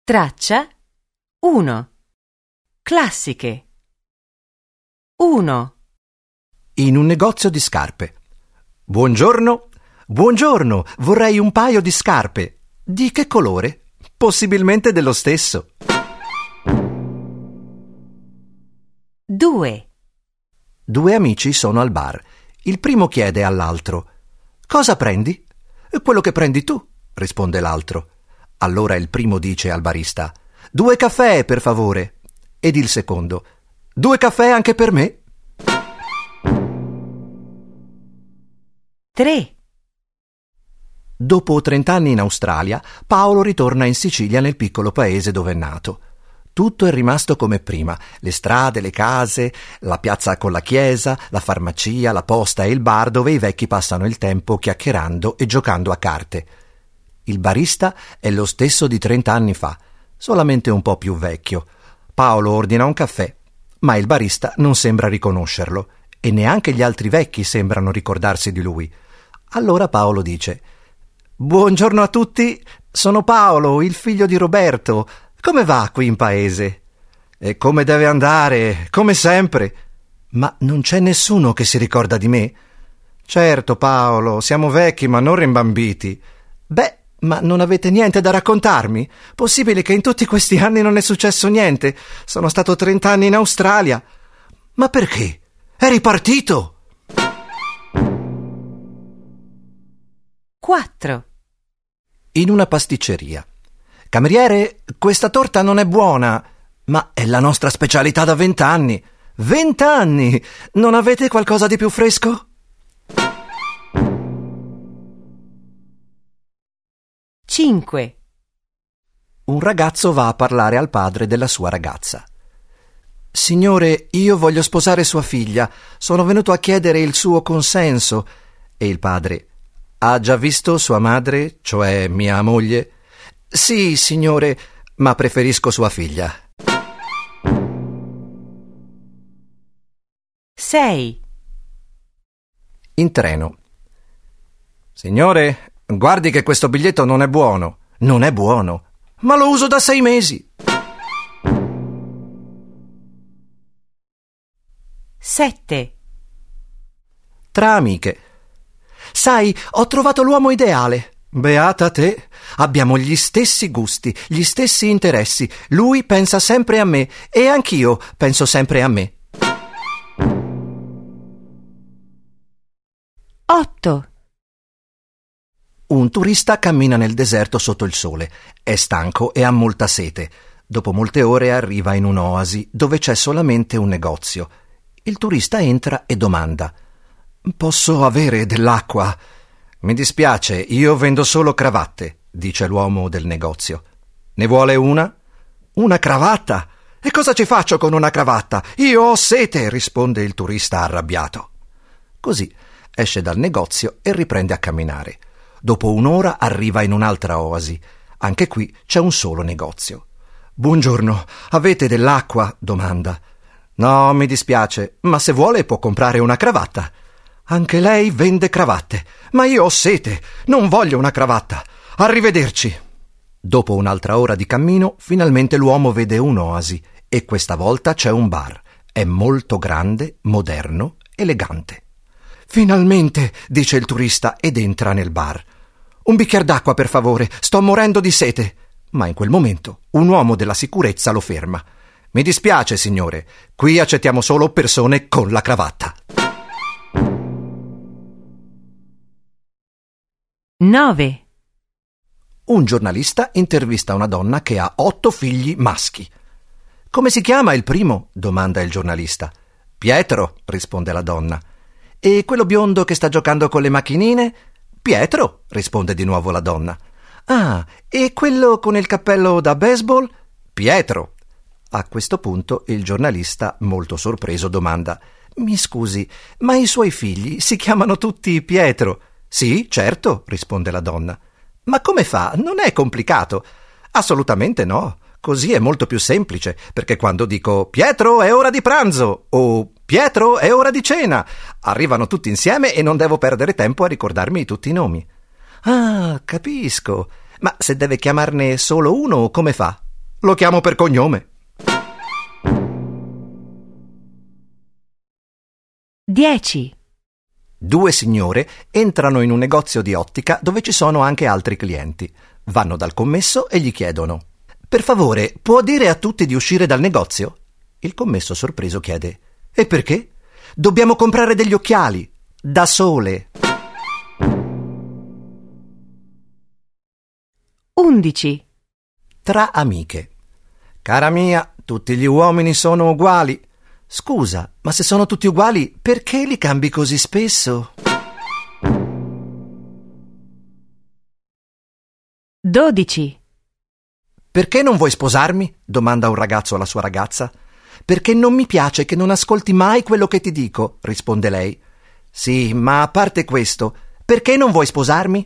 Traccia 1. Classiche. 1. In un negozio di scarpe. Buongiorno, buongiorno, vorrei un paio di scarpe. Di che colore? Possibilmente dello stesso. 2. Due amici sono al bar. Il primo chiede all'altro: cosa prendi? Quello che prendi tu, risponde l'altro. Allora il primo dice al barista: 2 caffè, per favore. Ed il secondo: 2 caffè anche per me. 3. Dopo 30 anni in Australia, Paolo ritorna in Sicilia, nel piccolo paese dove è nato. Tutto è rimasto come prima: le strade, le case, la piazza con la chiesa, la farmacia, la posta e il bar dove i vecchi passano il tempo chiacchierando e giocando a carte. Il barista è lo stesso di 30 anni fa, solamente un po' più vecchio. Paolo ordina un caffè, ma il barista non sembra riconoscerlo e neanche gli altri vecchi sembrano ricordarsi di lui. Allora Paolo dice: buongiorno a tutti, sono Paolo, il figlio di Roberto. Come va qui in paese? E come deve andare, come sempre. Ma non c'è nessuno che si ricorda di me? Certo, Paolo, siamo vecchi ma non rimbambiti. Beh, ma non avete niente da raccontarmi? Possibile che in tutti questi anni non è successo niente? Sono stato 30 anni in Australia. Ma perché? Eri partito? 4. In una pasticceria. Cameriere, questa torta non è buona, ma è la nostra specialità da 20 anni. 20 anni! Non avete qualcosa di più fresco? 5. Un ragazzo va a parlare al padre della sua ragazza. Signore, io voglio sposare sua figlia. Sono venuto a chiedere il suo consenso. E il padre: ha già visto sua madre, cioè mia moglie? Sì, signore, ma preferisco sua figlia. 6. In treno. Signore, guardi che questo biglietto non è buono. Non è buono, ma lo uso da 6 mesi. 7. Tra amiche. Sai, ho trovato l'uomo ideale. Beata te, abbiamo gli stessi gusti, gli stessi interessi. Lui pensa sempre a me e anch'io penso sempre a me. 8. Un turista cammina nel deserto sotto il sole. È stanco e ha molta sete. Dopo molte ore arriva in un'oasi dove c'è solamente un negozio. Il turista entra e domanda: posso avere dell'acqua? Mi dispiace, io vendo solo cravatte, dice l'uomo del negozio. Ne vuole una? Una cravatta? E cosa ci faccio con una cravatta? Io ho sete, risponde il turista arrabbiato. Così esce dal negozio e riprende a camminare. Dopo un'ora arriva in un'altra oasi. Anche qui c'è un solo negozio. Buongiorno, avete dell'acqua? Domanda. No, mi dispiace, ma se vuole può comprare una cravatta. Anche lei vende cravatte, ma io ho sete, non voglio una cravatta. Arrivederci. Dopo un'altra ora di cammino, finalmente l'uomo vede un'oasi e questa volta c'è un bar. È molto grande, moderno, elegante. Finalmente, dice il turista ed entra nel bar. Un bicchiere d'acqua, per favore, sto morendo di sete. Ma in quel momento un uomo della sicurezza lo ferma. Mi dispiace, signore, qui accettiamo solo persone con la cravatta. 9. Un giornalista intervista una donna che ha 8 figli maschi. Come si chiama il primo? Domanda il giornalista. Pietro, risponde la donna. E quello biondo che sta giocando con le macchinine? Pietro, risponde di nuovo la donna. Ah, e quello con il cappello da baseball? Pietro. A questo punto il giornalista, molto sorpreso, domanda: mi scusi, ma i suoi figli si chiamano tutti Pietro? Sì, certo, risponde la donna. Ma come fa? Non è complicato. Assolutamente no. Così è molto più semplice, perché quando dico Pietro è ora di pranzo o Pietro è ora di cena, arrivano tutti insieme e non devo perdere tempo a ricordarmi tutti i nomi. Ah, capisco. Ma se deve chiamarne solo uno, come fa? Lo chiamo per cognome. 10. Due signore entrano in un negozio di ottica dove ci sono anche altri clienti. Vanno dal commesso e gli chiedono: per favore, può dire a tutti di uscire dal negozio? Il commesso sorpreso chiede: e perché? Dobbiamo comprare degli occhiali. Da sole. 11. Tra amiche. Cara mia, tutti gli uomini sono uguali. Scusa, ma se sono tutti uguali, perché li cambi così spesso? 12. Perché non vuoi sposarmi? Domanda un ragazzo alla sua ragazza. Perché non mi piace che non ascolti mai quello che ti dico, risponde lei. Sì, ma a parte questo, perché non vuoi sposarmi?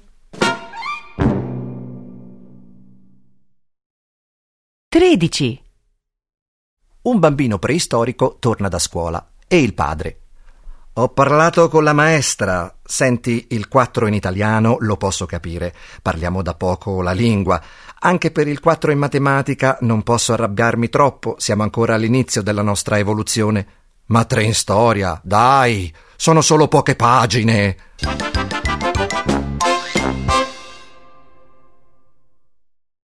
13. Un bambino preistorico torna da scuola e il padre: ho parlato con la maestra. Senti, il 4 in italiano lo posso capire, parliamo da poco la lingua. Anche per il 4 in matematica non posso arrabbiarmi troppo, siamo ancora all'inizio della nostra evoluzione. Ma 3 in storia, dai, sono solo poche pagine.